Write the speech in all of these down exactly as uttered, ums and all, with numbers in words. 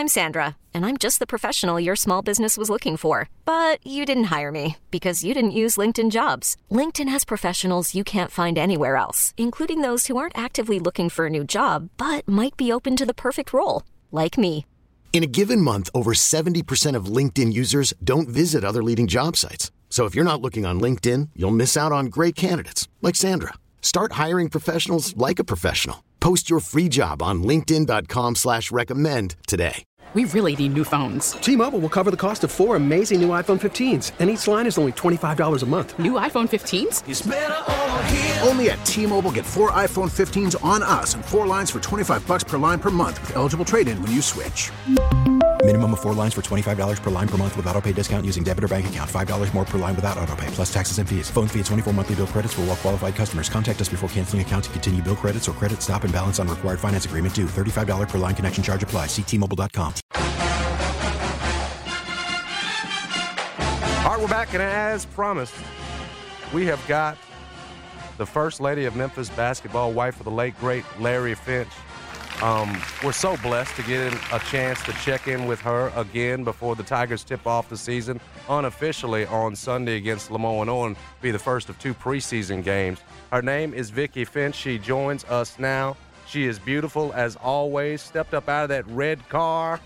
I'm Sandra, and I'm just the professional your small business was looking for. But you didn't hire me because you didn't use LinkedIn Jobs. LinkedIn has professionals you can't find anywhere else, including those who aren't actively looking for a new job, but might be open to the perfect role, like me. In a given month, over seventy percent of LinkedIn users don't visit other leading job sites. So if you're not looking on LinkedIn, you'll miss out on great candidates like Sandra. Start hiring professionals like a professional. Post your free job on linkedin dot com slash recommend today. We really need new phones. T-Mobile will cover the cost of four amazing new iPhone fifteens, and each line is only twenty-five dollars a month. New iPhone fifteens? It's better over here. Only at T-Mobile, get four iPhone fifteens on us and four lines for twenty-five bucks per line per month with eligible trade-in when you switch. Minimum of four lines for twenty-five dollars per line per month with autopay discount using debit or bank account. five dollars more per line without autopay, plus taxes and fees. Phone fee at twenty-four monthly bill credits for well-qualified customers. Contact us before canceling account to continue bill credits or credit stop and balance on required finance agreement due. thirty-five dollars per line connection charge applies. See T Mobile dot com. All right, we're back, and as promised, we have got the First Lady of Memphis basketball, wife of the late, great Larry Finch. Um, we're so blessed to get a chance to check in with her again before the Tigers tip off the season unofficially on Sunday against Lamoille and be the first of two preseason games. Her name is Vicki Finch. She joins us now. She is beautiful as always, stepped up out of that red car,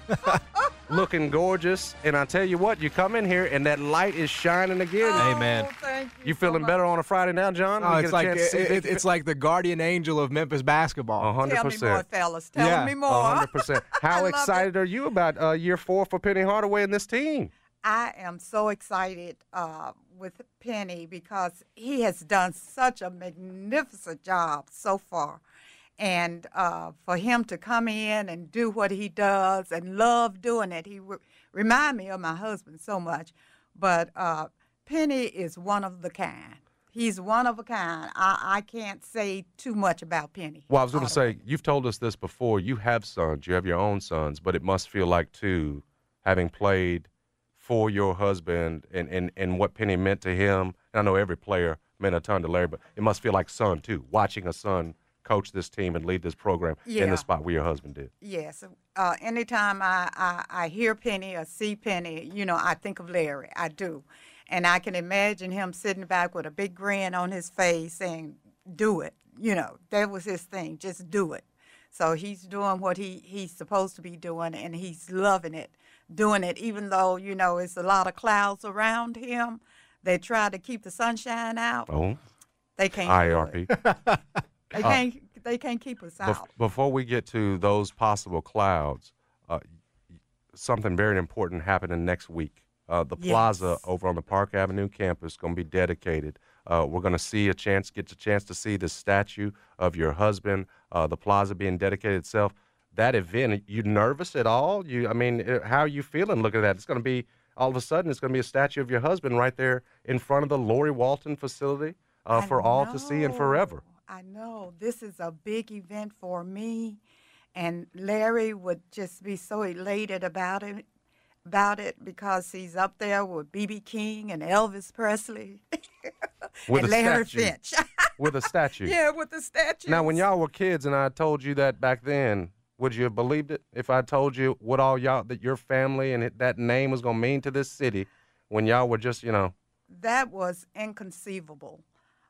looking gorgeous. And I tell you what, you come in here and that light is shining again. Oh, Amen. You, you feeling so better on a Friday now, John? Oh, it's like it, it, it's like the guardian angel of Memphis basketball. one hundred percent. Tell me more, fellas. Tell yeah. me more. one hundred percent. How excited it. are you about uh, year four for Penny Hardaway and this team? I am so excited uh, with Penny because he has done such a magnificent job so far. And uh, for him to come in and do what he does and love doing it, he re- remind me of my husband so much. But uh, Penny is one of the kind. He's one of a kind. I, I can't say too much about Penny. Well, I was going to say, you've told us this before. You have sons. You have your own sons. But it must feel like, too, having played for your husband and, and, and what Penny meant to him. And I know every player meant a ton to Larry, but it must feel like son, too, watching a son coach this team and lead this program yeah. in the spot where your husband did. Yes. Uh, anytime I, I, I hear Penny or see Penny, you know, I think of Larry. I do. And I can imagine him sitting back with a big grin on his face saying, do it. You know, that was his thing. Just do it. So he's doing what he, he's supposed to be doing, and he's loving it, doing it, even though, you know, it's a lot of clouds around him. They try to keep the sunshine out. Oh. They can't I R P. do it. They can't. Uh, they can't keep us out. Bef- before we get to those possible clouds, uh, something very important happening next week. Uh, the yes. plaza over on the Park Avenue campus is going to be dedicated. Uh, we're going to see a chance, get a chance to see the statue of your husband. Uh, the plaza being dedicated itself. That event, you nervous at all? You, I mean, how are you feeling looking at that? It's going to be all of a sudden. It's going to be a statue of your husband right there in front of the Lori Walton facility uh, for all to see and forever. I know. This is a big event for me, and Larry would just be so elated about it, about it because he's up there with B B King and Elvis Presley with and a Larry statue. Finch. With a statue. Yeah, with the statue. Now, when y'all were kids and I told you that back then, would you have believed it if I told you what all y'all, that your family and it, that name was going to mean to this city when y'all were just, you know? That was inconceivable.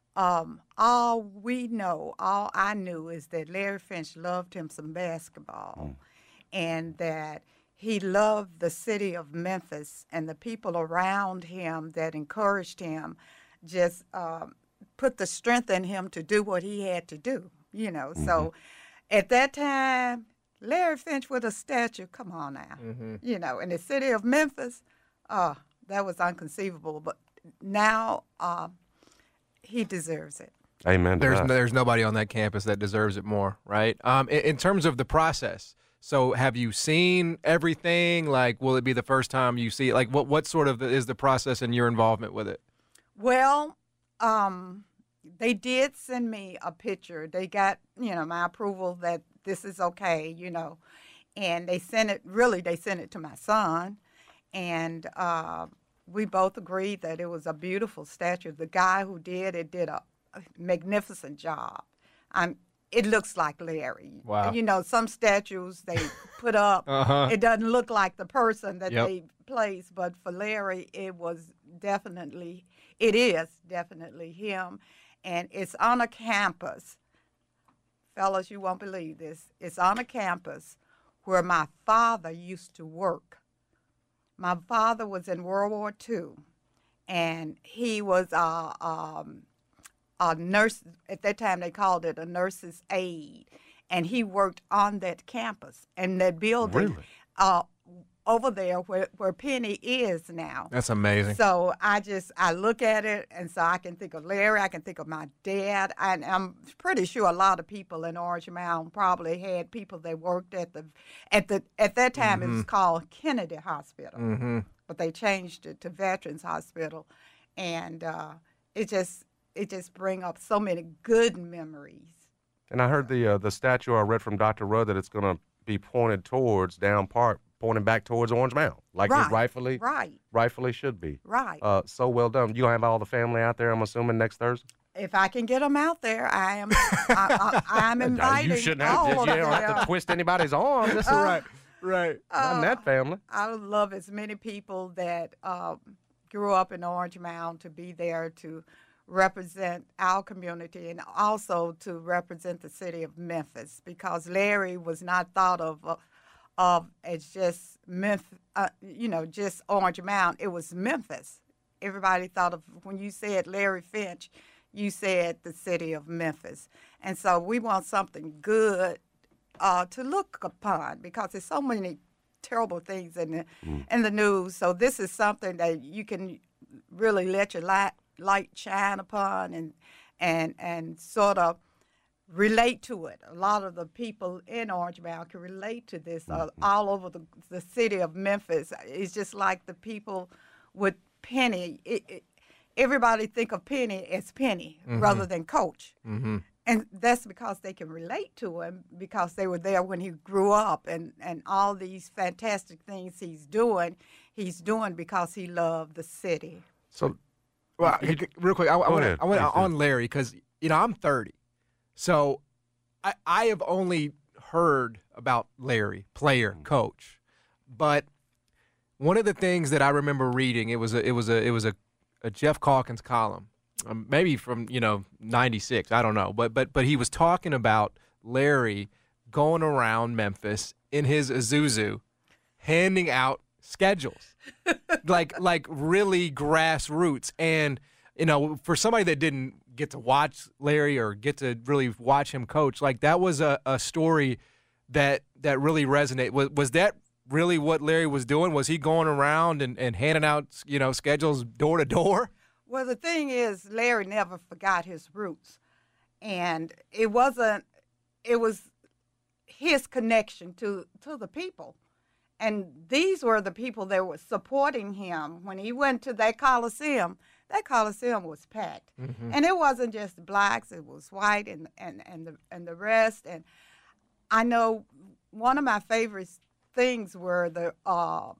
Um, all we know, all I knew is that Larry Finch loved him some basketball mm. and that he loved the city of Memphis and the people around him that encouraged him, just um, put the strength in him to do what he had to do, you know. Mm-hmm. So at that time, Larry Finch with a statue, come on now, mm-hmm. you know, in the city of Memphis, uh, that was inconceivable. But now, uh, he deserves it. Amen. There's there's nobody on that campus that deserves it more, right? Um, in, in terms of the process, so have you seen everything? Like, will it be the first time you see it? Like, what what sort of is the process and your involvement with it? Well, um, they did send me a picture. They got, you know, my approval that this is okay, you know, and they sent it. Really, they sent it to my son, and. Uh, We both agreed that it was a beautiful statue. The guy who did it did a magnificent job. I'm, it looks like Larry. Wow. You know, some statues they put up, Uh-huh. it doesn't look like the person that Yep. they placed, but for Larry, it was definitely, it is definitely him, and it's on a campus. Fellas, you won't believe this. It's on a campus where my father used to work. My father was in World War Two, and he was a, um, a nurse. At that time, they called it a nurse's aide, and he worked on that campus and that building Really? uh, over there where, where Penny is now. That's amazing. So I just, I look at it, and so I can think of Larry, I can think of my dad, and I'm pretty sure a lot of people in Orange Mound probably had people that worked at the, at the, at that time it was called Kennedy Hospital, Mm-hmm. but they changed it to Veterans Hospital, and uh, it just, it just bring up so many good memories. And I heard the uh, the statue I read from Doctor Rudd that it's going to be pointed towards down park, pointing back towards Orange Mound, like Right, it rightfully right. rightfully should be. Right. Uh, so well done. You gonna have all the family out there? I'm assuming next Thursday. If I can get them out there, I am, I, I, I'm inviting you shouldn't have. all To, of you don't have them. to twist anybody's arm. That's all right. Right. Not in that family. I would love as many people that um, grew up in Orange Mound to be there to represent our community and also to represent the city of Memphis, because Larry was not thought of uh, of as just Memphis, uh, you know, just Orange Mound. It was Memphis. Everybody thought of, when you said Larry Finch, you said the city of Memphis. And so we want something good uh, to look upon, because there's so many terrible things in the in the news. So this is something that you can really let your light light shine upon and and and sort of relate to it. A lot of the people in Orange Mound can relate to this uh, all over the the city of Memphis. It's just like the people with Penny. It, it, everybody think of Penny as Penny rather than Coach. Mm-hmm. And that's because they can relate to him, because they were there when he grew up, and, and all these fantastic things he's doing, he's doing because he loved the city. So, Well, You- real quick, I, I Go want ahead, I want please do. on Larry, because you know I'm thirty, so I I have only heard about Larry, player, Mm. coach, but one of the things that I remember reading, it was a it was a it was a, a Jeff Calkins column, um, maybe from you know ninety-six, I don't know, but but but he was talking about Larry going around Memphis in his Isuzu, handing out schedules. like like really grassroots. And you know, for somebody that didn't get to watch Larry or get to really watch him coach, like that was a, a story that that really resonated. Was was that really what Larry was doing? Was he going around and, and handing out, you know, schedules door to door? Well, the thing is, Larry never forgot his roots, and it wasn't. It was his connection to to the people. And these were the people that were supporting him. When he went to that Coliseum, that Coliseum was packed. Mm-hmm. And it wasn't just blacks, it was white and, and, and, the, and the rest. And I know one of my favorite things were the uh,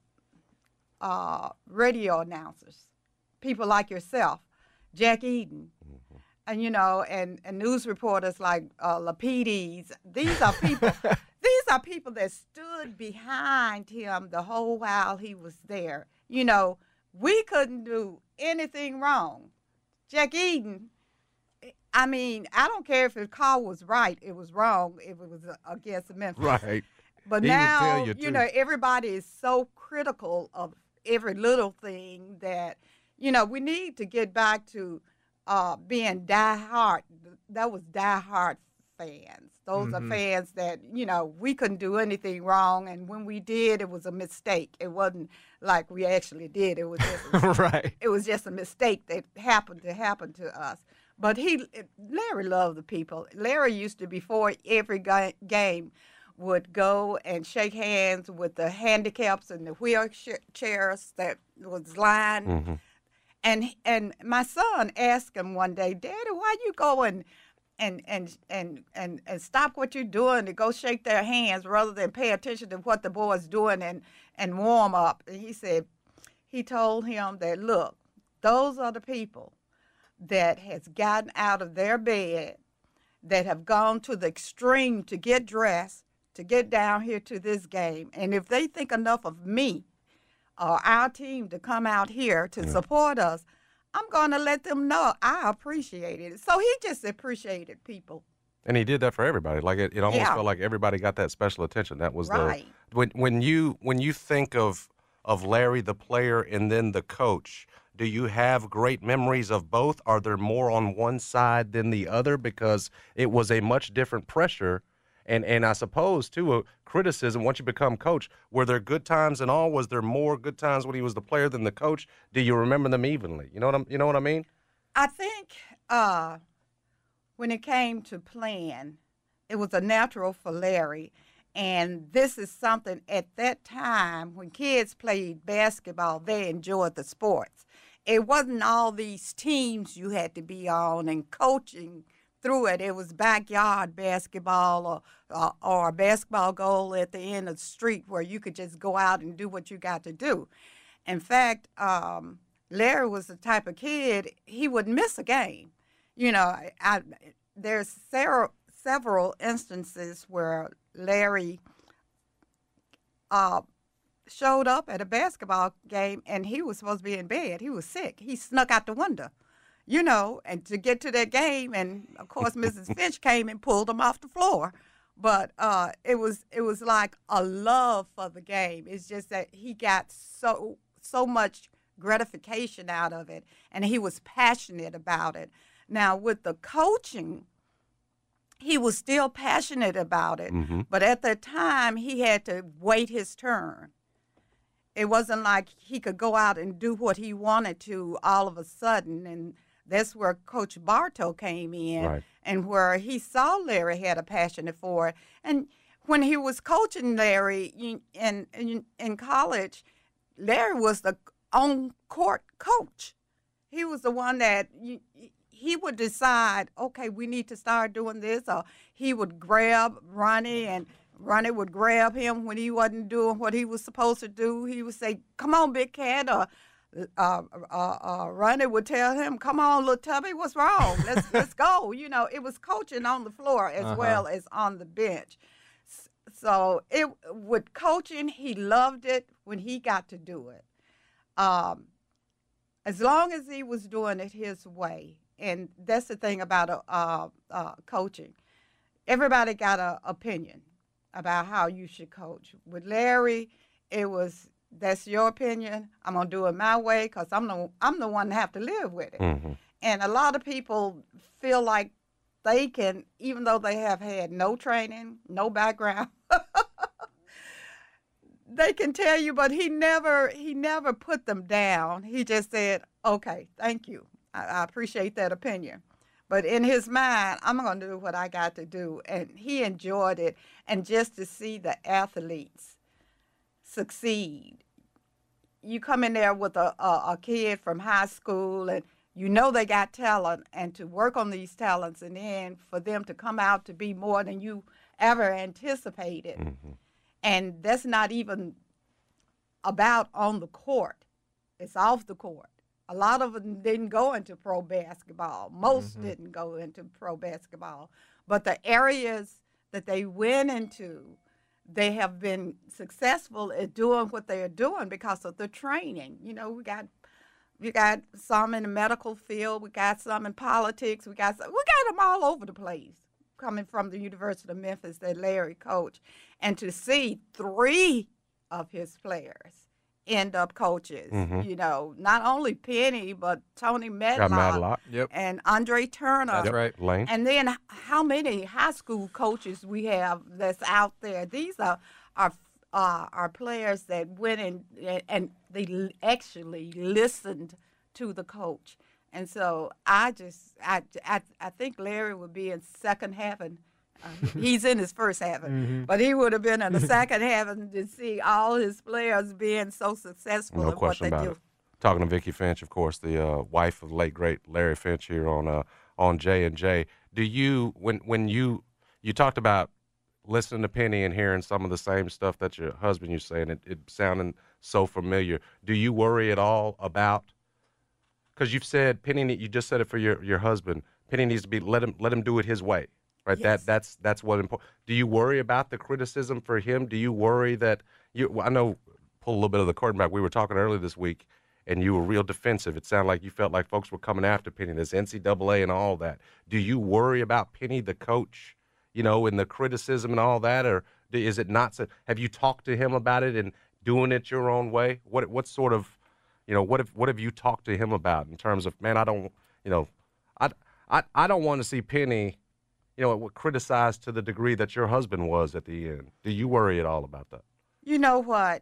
uh, radio announcers, people like yourself, Jack Eden, mm-hmm. and, you know, and, and news reporters like uh, Lapides. These are people... These are people that stood behind him the whole while he was there. You know, we couldn't do anything wrong. Jack Eden, I mean, I don't care if his call was right, it was wrong if it was against Memphis. right. But He would now, tell you, you, too. know, everybody is so critical of every little thing that, you know, we need to get back to uh, being die-hard. That was die-hard fans. Those Mm-hmm. are fans that, you know, we couldn't do anything wrong, and when we did, it was a mistake. It wasn't like we actually did. It was just a, Right. it was just a mistake that happened to happen to us. But he, Larry loved the people. Larry used to, before every ga- game, would go and shake hands with the handicaps and the wheelchairs that was lined. Mm-hmm. And and my son asked him one day, Daddy, why you go and and and and and, and stop what you're doing to go shake their hands rather than pay attention to what the boy's doing and, and warm up? And he said, he told him that, look, those are the people that has gotten out of their bed that have gone to the extreme to get dressed, to get down here to this game. And if they think enough of me or our team to come out here to yeah. support us, I'm going to let them know I appreciate it. So he just appreciated people. And he did that for everybody. Like it, it almost yeah. felt like everybody got that special attention. That was right. the when when you when you think of of Larry the player and then the coach, do you have great memories of both? Are there more on one side than the other because it was a much different pressure? And and I suppose too a criticism once you become coach. Were there good times and all? Was there more good times when he was the player than the coach? Do you remember them evenly? You know what I'm, you know what I mean? I think uh, when it came to playing, it was a natural for Larry. And this is something at that time when kids played basketball, they enjoyed the sports. It wasn't all these teams you had to be on and coaching through it. It was backyard basketball or, or, or a basketball goal at the end of the street where you could just go out and do what you got to do. In fact, um, Larry was the type of kid, he would miss a game. You know, I, I, there's several, several instances where Larry uh, showed up at a basketball game and he was supposed to be in bed. He was sick. He snuck out the window, you know, and to get to that game. And, of course, Missus Finch came and pulled him off the floor. But uh, it was it was like a love for the game. It's just that he got so so much gratification out of it, and he was passionate about it. Now, with the coaching, he was still passionate about it, mm-hmm. but at the time, he had to wait his turn. It wasn't like he could go out and do what he wanted to all of a sudden, and that's where Coach Bartow came in, right. and where he saw Larry had a passion for it. And when he was coaching Larry in, in, in college, Larry was the on-court coach. He was the one that you, he would decide, okay, we need to start doing this, or he would grab Ronnie, and Ronnie would grab him when he wasn't doing what he was supposed to do. He would say, come on, big cat, or uh, uh, uh, Ronnie would tell him, come on, little Tubby, what's wrong? Let's let's go. You know, it was coaching on the floor as uh-huh. well as on the bench. So it with coaching, he loved it when he got to do it. Um, as long as he was doing it his way, and that's the thing about uh, uh, uh, coaching. Everybody got an opinion about how you should coach. With Larry, it was, that's your opinion. I'm gonna do it my way because I'm the I'm the one that have to live with it. Mm-hmm. And a lot of people feel like they can, even though they have had no training, no background, they can tell you. But he never he never put them down. He just said, "Okay, thank you. I, I appreciate that opinion." But in his mind, I'm going to do what I got to do. And he enjoyed it. And just to see the athletes succeed. You come in there with a, a, a kid from high school, and you know they got talent, and to work on these talents, and then for them to come out to be more than you ever anticipated. Mm-hmm. And that's not even about on the court. It's off the court. A lot of them didn't go into pro basketball. Most mm-hmm. didn't go into pro basketball. But the areas that they went into, they have been successful at doing what they are doing because of the training. You know, we got we got some in the medical field. We got some in politics. We got some, we got them all over the place coming from the University of Memphis that Larry coached. And to see three of his players end up coaches, mm-hmm. you know, not only Penny, but Tony Medlock, Medlock. Yep. and Andre Turner. That's right. Lane. And then how many high school coaches we have that's out there. These are are, uh, are players that went in and they actually listened to the coach. And so I just, I, I, I think Larry would be in second heaven. Uh, he's in his first heaven, mm-hmm. but he would have been in the second heaven to see all his players being so successful no in what question they about do. It. Talking to Vicki Finch, of course, the uh, wife of the late great Larry Finch here on uh, on J and J. Do you when when you you talked about listening to Penny and hearing some of the same stuff that your husband was saying, it, it sounding so familiar. Do you worry at all about? Because you've said Penny, you just said it for your, your husband. Penny needs to be let him let him do it his way. right? Yes. That that's that's what important. Do you worry about the criticism for him? Do you worry that you? Well, I know. Pull a little bit of the curtain back. We were talking earlier this week, and you were real defensive. It sounded like you felt like folks were coming after Penny, this N C double A and all that. Do you worry about Penny, the coach, you know, and the criticism and all that, or is it not so? Have you talked to him about it and doing it your own way? What what sort of, you know, what have what have you talked to him about in terms of, man, I don't, you know, I I I don't want to see Penny, you know, criticized to the degree that your husband was at the end. Do you worry at all about that? You know what?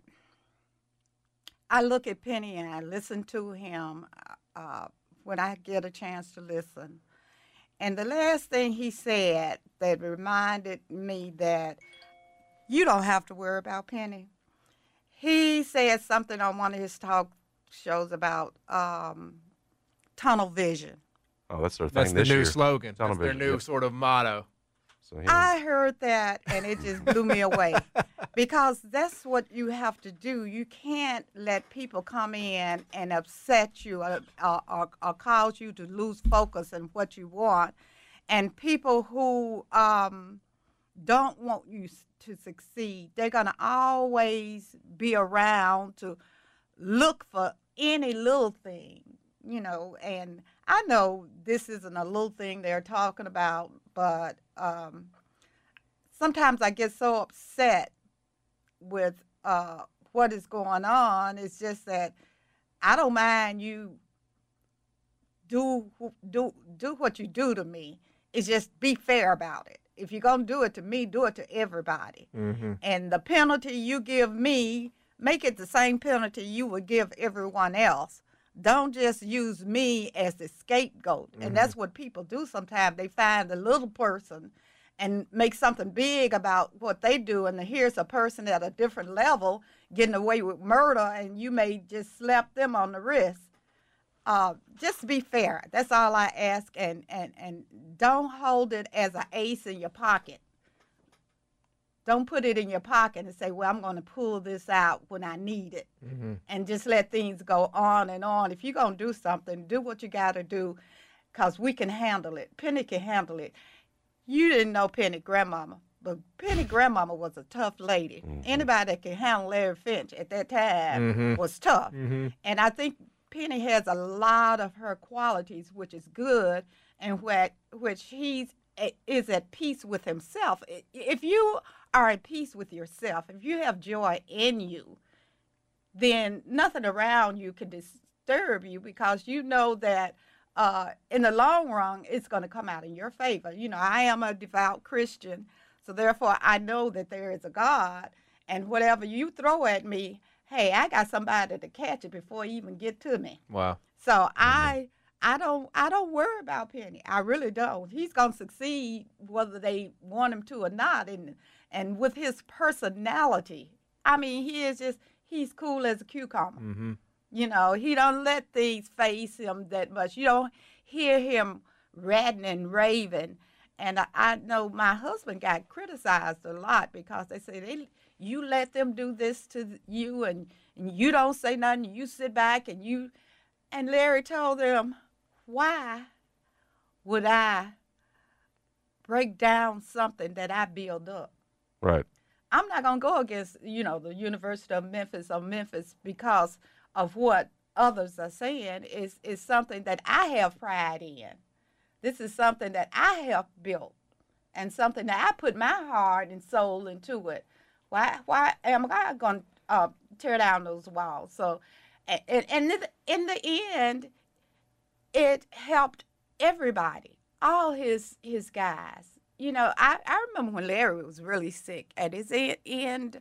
I look at Penny and I listen to him uh, when I get a chance to listen. And the last thing he said that reminded me that you don't have to worry about Penny. He said something on one of his talk shows about um, tunnel vision. Oh, that's their thing That's this the new year. slogan. Tunnel That's their vision, new yep. sort of motto. So he, I heard that, and it just blew me away because that's what you have to do. You can't let people come in and upset you or, or, or cause you to lose focus on what you want. And people who um, don't want you to succeed, they're going to always be around to look for any little thing, you know. And I know this isn't a little thing they're talking about, but um, sometimes I get so upset with uh, what is going on. It's just that I don't mind you do do do what you do to me. It's just be fair about it. If you're going to do it to me, do it to everybody. Mm-hmm. And the penalty you give me, make it the same penalty you would give everyone else. Don't just use me as the scapegoat. Mm-hmm. And that's what people do sometimes. They find a little person and make something big about what they do. And here's a person at a different level getting away with murder, and you may just slap them on the wrist. Uh, just be fair. That's all I ask. And, and, and don't hold it as an ace in your pocket. Don't put it in your pocket and say, well, I'm going to pull this out when I need it. Mm-hmm. And just let things go on and on. If you're going to do something, do what you got to do, because we can handle it. Penny can handle it. You didn't know Penny grandmama, but Penny grandmama was a tough lady. Mm-hmm. Anybody that can handle Larry Finch at that time mm-hmm. was tough. Mm-hmm. And I think Penny has a lot of her qualities, which is good, and what, which he's is at peace with himself. If you are at peace with yourself, if you have joy in you, then nothing around you can disturb you, because you know that uh, in the long run, it's going to come out in your favor. You know, I am a devout Christian, so therefore I know that there is a God, and whatever you throw at me, hey, I got somebody to catch it before it even get to me. Wow. So mm-hmm. I I don't I don't worry about Penny. I really don't. He's gonna succeed whether they want him to or not. And and with his personality, I mean, he is just he's cool as a cucumber. Mm-hmm. You know, he don't let things face him that much. You don't hear him ratting and raving. And I, I know my husband got criticized a lot because they say they you let them do this to you, and, and you don't say nothing. You sit back and you, and Larry told them, why would I break down something that I build up? Right. I'm not going to go against, you know, the University of Memphis or Memphis because of what others are saying. Is is something that I have pride in. This is something that I have built and something that I put my heart and soul into it. Why why am I going to uh, tear down those walls? So, and, and in the end, it helped everybody, all his his guys. You know, I, I remember when Larry was really sick at his end.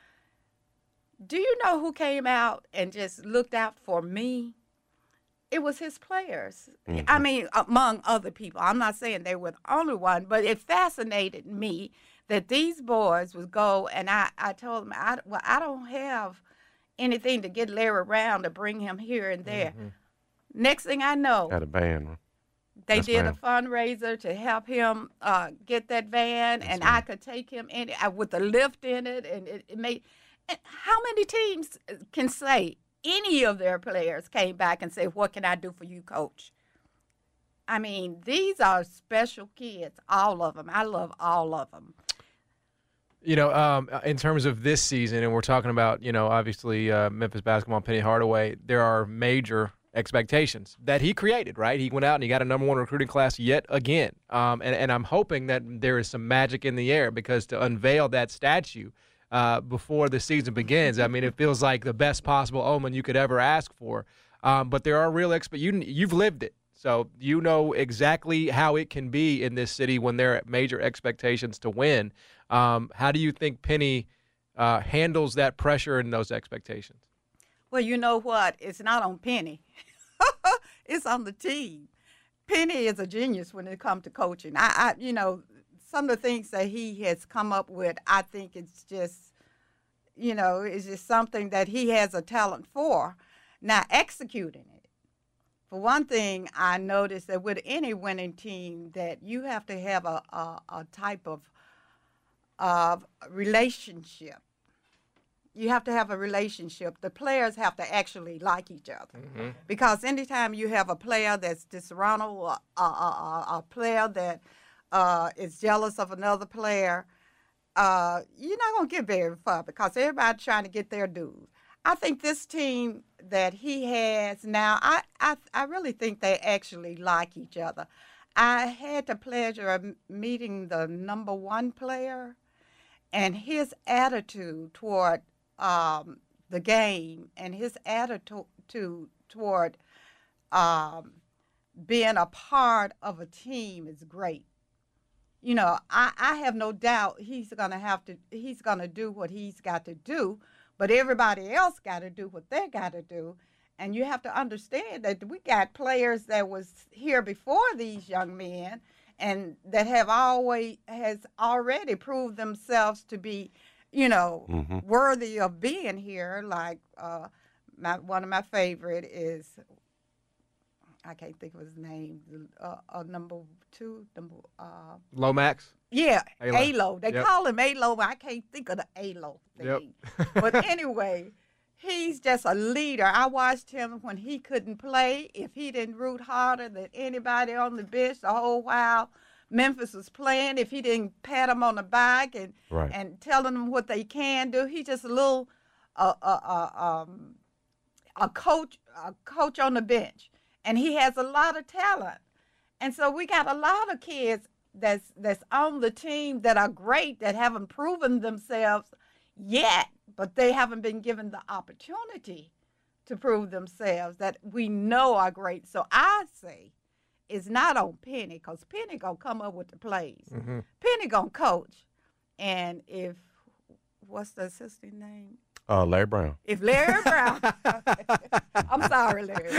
Do you know who came out and just looked out for me? It was his players. Mm-hmm. I mean, among other people. I'm not saying they were the only one, but it fascinated me that these boys would go, and I, I told them, I, well, I don't have anything to get Larry around to bring him here and there. Mm-hmm. Next thing I know, had a band. They yes, did ma'am. a fundraiser to help him uh, get that van, yes, and ma'am. I could take him in uh, with a lift in it, and it, it made. And how many teams can say any of their players came back and said, "What can I do for you, Coach?" I mean, these are special kids, all of them. I love all of them. You know, um, in terms of this season, and we're talking about, you know, obviously uh, Memphis basketball, Penny Hardaway, there are major expectations that he created, right? He went out and he got a number one recruiting class yet again. Um, and, and I'm hoping that there is some magic in the air, because to unveil that statue uh, before the season begins, I mean, it feels like the best possible omen you could ever ask for. Um, but there are real expe- you, you've lived it. So you know exactly how it can be in this city when there are major expectations to win. Um, how do you think Penny uh, handles that pressure and those expectations? Well, you know what? It's not on Penny. It's on the team. Penny is a genius when it comes to coaching. I, I, you know, some of the things that he has come up with, I think it's just, you know, it's just something that he has a talent for. Now, executing it. For one thing, I noticed that with any winning team that you have to have a, a, a type of, of relationship. You have to have a relationship. The players have to actually like each other. Mm-hmm. Because anytime you have a player that's disgruntled, or a, a, a, a player that uh, is jealous of another player, uh, you're not going to get very far, because everybody's trying to get their dues. I think this team that he has now, I, I, I really think they actually like each other. I had the pleasure of meeting the number one player, and his attitude toward um, the game and his attitude to, toward um, being a part of a team is great. You know, I, I have no doubt he's gonna have to. He's gonna do what he's got to do. But everybody else got to do what they got to do. And you have to understand that we got players that was here before these young men and that have always has already proved themselves to be, you know, mm-hmm. worthy of being here. Like uh, my, one of my favorite is, I can't think of his name, uh, uh, number two, number uh, Lomax? Yeah, A L O. A L O. They yep. call him A L O, but I can't think of the A L O thing. Yep. But anyway, he's just a leader. I watched him when he couldn't play. If he didn't root harder than anybody on the bench the whole while Memphis was playing, if he didn't pat them on the back and right. and telling them what they can do, he's just a little uh, uh, uh, um, a coach, a coach on the bench. And he has a lot of talent. And so we got a lot of kids that's that's on the team that are great, that haven't proven themselves yet, but they haven't been given the opportunity to prove themselves that we know are great. So I say it's not on Penny, because Penny going to come up with the plays. Mm-hmm. Penny going to coach. And if, what's the assistant name? Uh, Larry Brown. If Larry Brown, I'm sorry, Larry.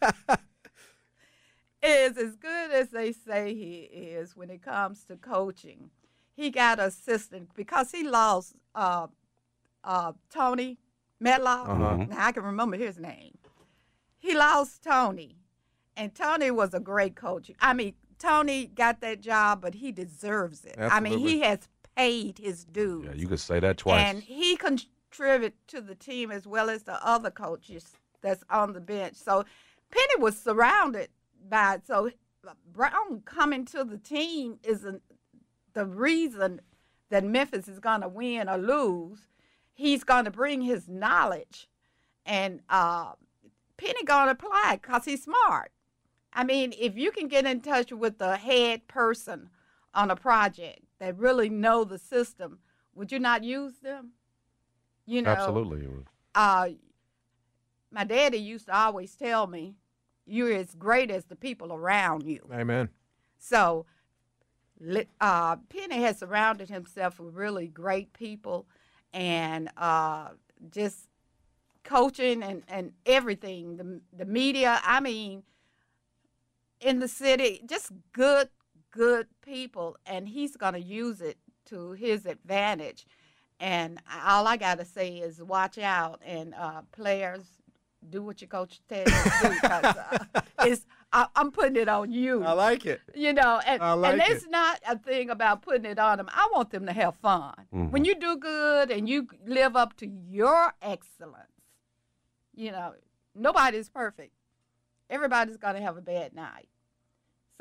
is as good as they say he is when it comes to coaching. He got an assistant because he lost uh, uh, Tony Medlock. Uh-huh. Now I can remember his name. He lost Tony, and Tony was a great coach. I mean, Tony got that job, but he deserves it. Absolutely. I mean, he has paid his dues. Yeah, you could say that twice. And he contributed to the team as well as the other coaches that's on the bench. So Penny was surrounded by it. So Brown coming to the team isn't the reason that Memphis is going to win or lose. He's going to bring his knowledge, and uh, Penny going to apply it because he's smart. I mean, if you can get in touch with the head person on a project that really know the system, would you not use them? You know, absolutely. Uh, my daddy used to always tell me, you're as great as the people around you. Amen. So uh, Penny has surrounded himself with really great people, and uh, just coaching and, and everything, the, the media, I mean, in the city, just good, good people, and he's going to use it to his advantage. And all I got to say is watch out, and uh, players, do what your coach tells you to do, because uh, it's, I, I'm putting it on you. I like it. You know, and, I like and it's it. not a thing about putting it on them. I want them to have fun. Mm-hmm. When you do good and you live up to your excellence, you know, nobody's perfect. Everybody's going to have a bad night.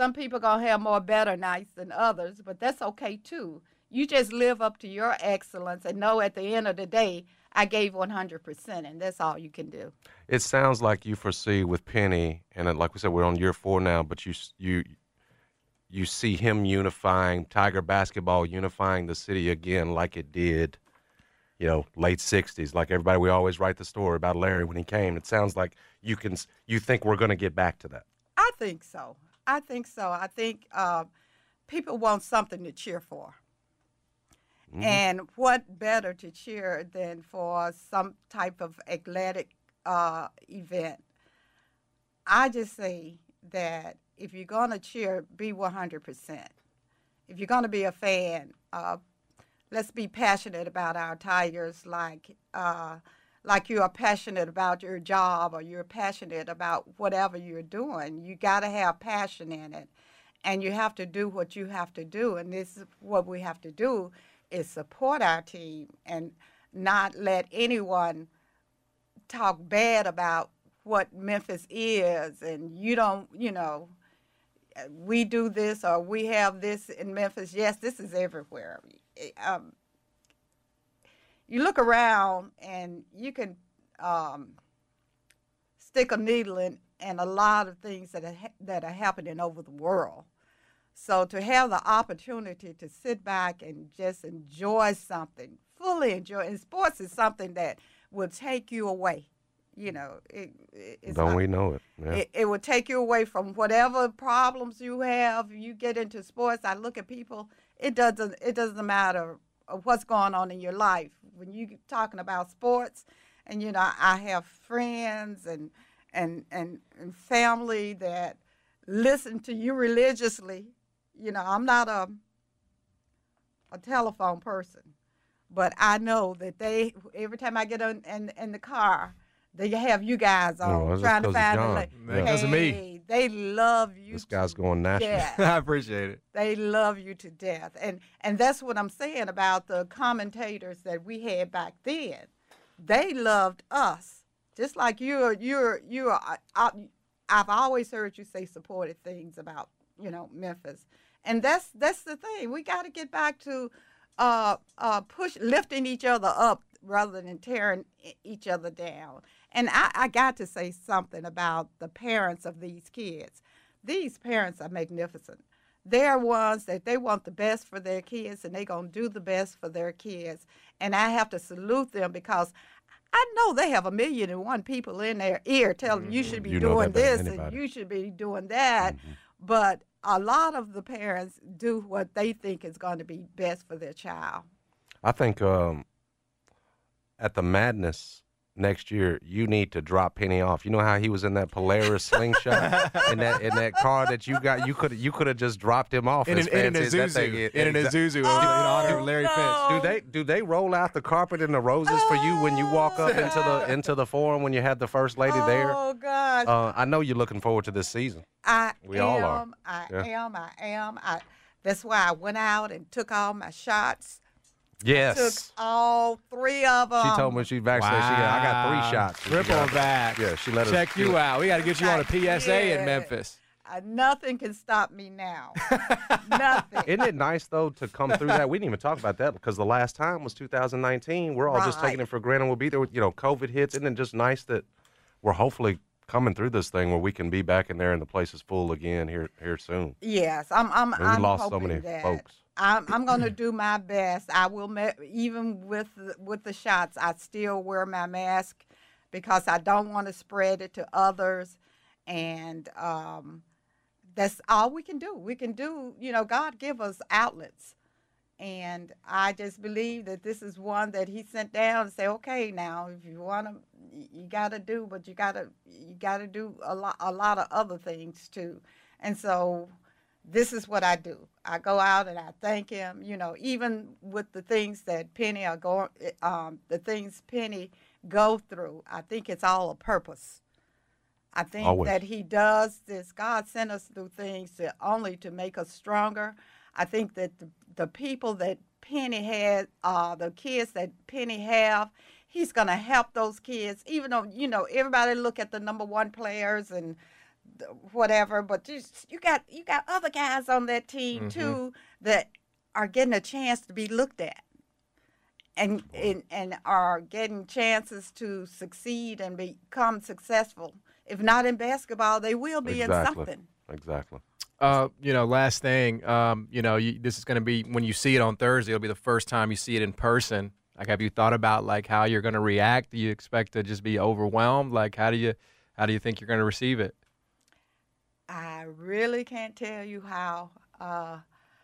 some people gonna have more better nights than others, but that's okay too. You just live up to your excellence and know at the end of the day, I gave one hundred percent, and that's all you can do. It sounds like you foresee with Penny, and uh, like we said, we're on year four now, but you you you see him unifying Tiger basketball, unifying the city again like it did, you know, late sixties. Like everybody, we always write the story about Larry when he came. It sounds like you can you think we're going to get back to that. I think so. I think so. I think uh, people want something to cheer for. Mm-hmm. And what better to cheer than for some type of athletic uh, event? I just say that if you're going to cheer, be one hundred percent. If you're going to be a fan, uh, let's be passionate about our Tigers like uh, like you are passionate about your job or you're passionate about whatever you're doing. You got to have passion in it, and you have to do what you have to do, and this is what we have to do is support our team and not let anyone talk bad about what Memphis is, and you don't, you know, we do this or we have this in Memphis. Yes, this is everywhere. Um, you look around and you can um, stick a needle in, in a lot of things that are, that are happening over the world. So to have the opportunity to sit back and just enjoy something, fully enjoy, and sports is something that will take you away. You know, it, it's Don't not, we know it? Yeah. it? It will take you away from whatever problems you have. You get into sports. I look at people. It doesn't. It doesn't matter what's going on in your life when you're talking about sports. And you know, I have friends and and and, and family that listen to you religiously. You know, I'm not a a telephone person, but I know that they, every time I get in, in, in the car, they have you guys on, oh, trying to find John. the Yeah. Because of me. They love you. This guy's going national. Yeah. I appreciate it. They love you to death. And and that's what I'm saying about the commentators that we had back then. They loved us. Just like you're, you're, you're, I, I've always heard you say supportive things about, you know, Memphis. And that's that's the thing. We got to get back to uh, uh, push, lifting each other up rather than tearing each other down. And I, I got to say something about the parents of these kids. These parents are magnificent. They're ones that they want the best for their kids, and they're going to do the best for their kids. And I have to salute them because I know they have a million and one people in their ear telling them you should be You know doing that better this than and anybody. you should be doing that. Mm-hmm. But a lot of the parents do what they think is going to be best for their child. I think um, at the Madness next year, you need to drop Penny off. You know how he was in that Polaris slingshot in that in that car that you got. You could you could have just dropped him off In as an, in an fancy as that thing Azuzu. is. In an Exactly. Azuzu. in Oh, honor of Larry no. Finch. Do they do they roll out the carpet and the roses for you when you walk up into the into the forum when you had the first lady there? Oh, gosh. Uh, I know you're looking forward to this season. I we am, all are. I Yeah. am, I am. I, that's why I went out and took all my shots. Yes. Took all three of them. She told me she vaccinated. She got, I got three shots. She Triple got- back. Yeah, she let us Check you out. We got to get you on a P S A in Yeah. Memphis. Uh, nothing can stop me now. Nothing. Isn't it nice, though, to come through that? We didn't even talk about that because the last time was two thousand nineteen. We're all just Right. taking it for granted. We'll be there. You know, COVID hits. Isn't it just nice that we're hopefully coming through this thing where we can be back in there and the place is full again here here soon? Yes, I'm. I'm. And we I'm lost so hoping many that folks. I'm. I'm going to do my best. I will. Ma- even with the, with the shots, I still wear my mask because I don't want to spread it to others, and um, that's all we can do. We can do. You know, God give us outlets, and I just believe that this is one that He sent down and say, okay, now if you want to, you got to do, but you got to you got to do a lot a lot of other things too, and so. This is what I do. I go out and I thank him, you know, even with the things that Penny are going, um, the things Penny go through. I think it's all a purpose. I think Always. that he does this. God sent us through things to only to make us stronger. I think that the, the people that Penny had, uh, the kids that Penny have, he's going to help those kids, even though, you know, everybody look at the number one players and whatever, but just, you got you got other guys on that team, mm-hmm. too, that are getting a chance to be looked at. And, and and are getting chances to succeed and become successful. If not in basketball, they will be exactly. in something. Exactly. Uh, you know, last thing, um, you know, you, this is going to be, when you see it on Thursday, it'll be the first time you see it in person. Like, have you thought about, like, how you're going to react? Do you expect to just be overwhelmed? Like, how do you how do you think you're going to receive it? I really can't tell you how. Uh,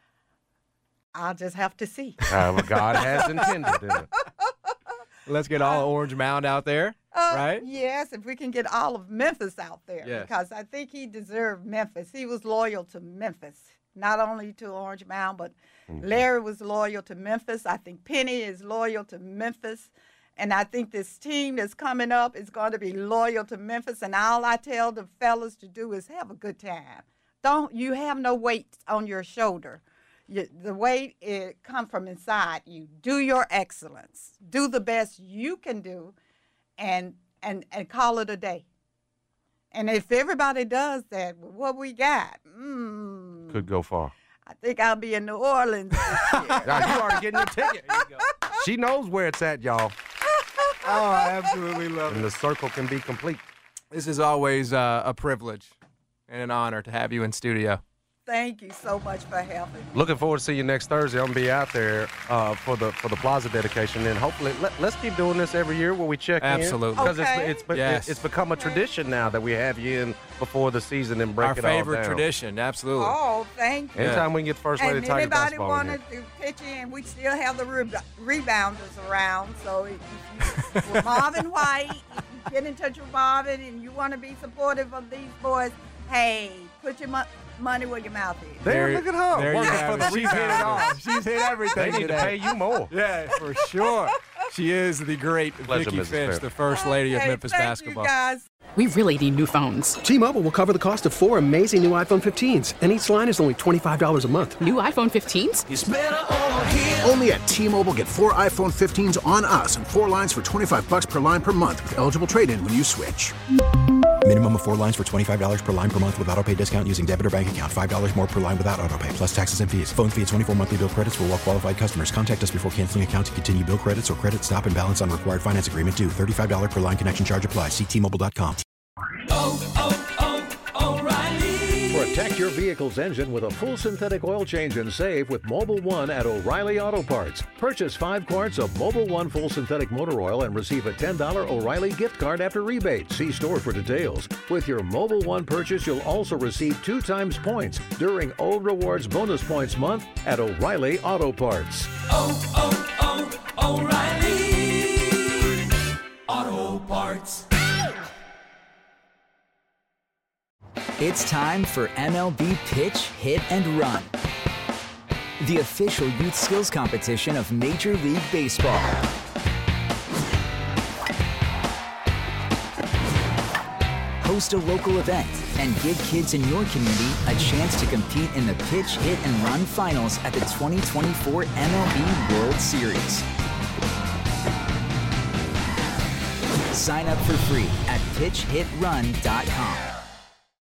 I'll just have to see. Uh, well, God has intended, isn't it? Let's get all of Orange Mound out there, uh, right? Yes, if we can get all of Memphis out there. Yes. Because I think he deserved Memphis. He was loyal to Memphis, not only to Orange Mound, but mm-hmm. Larry was loyal to Memphis. I think Penny is loyal to Memphis. And I think this team that's coming up is going to be loyal to Memphis. And all I tell the fellas to do is have a good time. Don't you have no weight on your shoulder. You, the weight, it comes from inside you. Do your excellence. Do the best you can do, and and and call it a day. And if everybody does that, with what we got, mm, could go far. I think I'll be in New Orleans this year. Now, you already getting your ticket. Here you go. She knows where it's at, y'all. Oh, I absolutely love and it. And the circle can be complete. This is always uh, a privilege and an honor to have you in studio. Thank you so much for having me. Looking forward to seeing you next Thursday. I'm gonna be out there uh, for the for the Plaza dedication, and hopefully let, let's keep doing this every year where we check Absolutely. in. Because okay. it's it's, yes. it's become a tradition now that we have you in before the season and break Our it all down. favorite tradition, absolutely. Oh, thank you. Anytime we can get first lady and Tiger anybody basketball in wanted here. to pitch in, we still have the re- rebounders around. So if you, with Marvin White, if you get in touch with Marvin and you want to be supportive of these boys, hey, put your mo- money where your mouth is. There, look at her. There you Working have for it. the She's hit it all. rebounders. She's hit everything They need today. to pay you more. Yeah, for sure. She is the great Pleasure, Vicky Missus Finch, Fair. the first lady of Hey, Memphis thank basketball. You guys. We really need new phones. T-Mobile will cover the cost of four amazing new iPhone fifteens, and each line is only twenty-five dollars a month. New iPhone fifteens? Only at T-Mobile, get four iPhone fifteens on us and four lines for twenty-five bucks per line per month with eligible trade-in when you switch. Minimum of four lines for twenty-five dollars per line per month with autopay discount using debit or bank account. five dollars more per line without autopay, plus taxes and fees. Phone fee at twenty-four monthly bill credits for well-qualified customers. Contact us before canceling account to continue bill credits or credit stop and balance on required finance agreement due. thirty-five dollars per line connection charge applies. See T Mobile dot com. Oh, oh, oh, O'Reilly. Protect your vehicle's engine with a full synthetic oil change and save with Mobil one at O'Reilly Auto Parts. Purchase five quarts of Mobil one full synthetic motor oil and receive a ten dollars O'Reilly gift card after rebate. See store for details. With your Mobil one purchase, you'll also receive two times points during O Rewards Bonus Points Month at O'Reilly Auto Parts. Oh, oh, oh, O'Reilly Auto Parts. It's time for M L B Pitch, Hit, and Run, the official youth skills competition of Major League Baseball. Host a local event and give kids in your community a chance to compete in the Pitch, Hit, and Run finals at the twenty twenty-four M L B World Series. Sign up for free at pitch hit run dot com.